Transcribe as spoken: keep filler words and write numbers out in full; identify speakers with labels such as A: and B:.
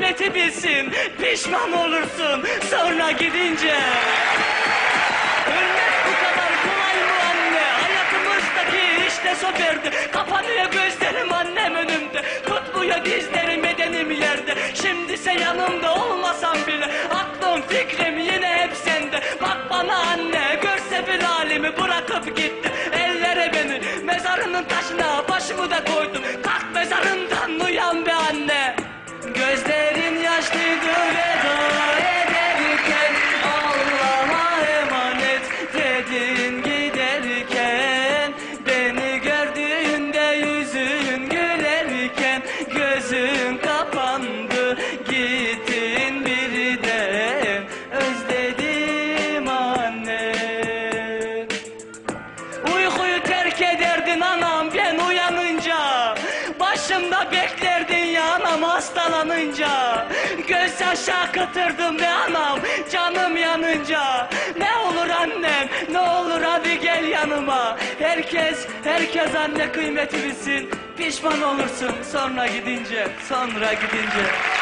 A: kıymeti bilsin. Pişman olursun sonra gidince. Ölmek bu kadar kolay mı anne? Hayatımızdaki işte soberdi. Kapanıyor gözlerim annem önümde. Tutmuyor dizlerim bedenim yerde. Şimdise yanımda olmasam bile aklım fikrim yine hep sende. Bak bana anne, görse bir halimi bırakıp gitti. Ellere beni mezarının taşına başımı da koydum. Kalk mezarından uyan be anne. Gözlerin yaşlıydı veda ederken, Allah'a emanet dedin giderken. Beni gördüğünde yüzün gülerken, gözün kapandı gittin birden. Özledim anne. Uykuyu terk ederdin anam ben uyanınca. Başımda beklerdin ya anam hastalanınca. Göz yaşı akıtırdım be anam canım yanınca. Ne olur annem ne olur hadi gel yanıma. Herkes herkes anne kıymeti bilsin. Pişman olursun sonra gidince sonra gidince.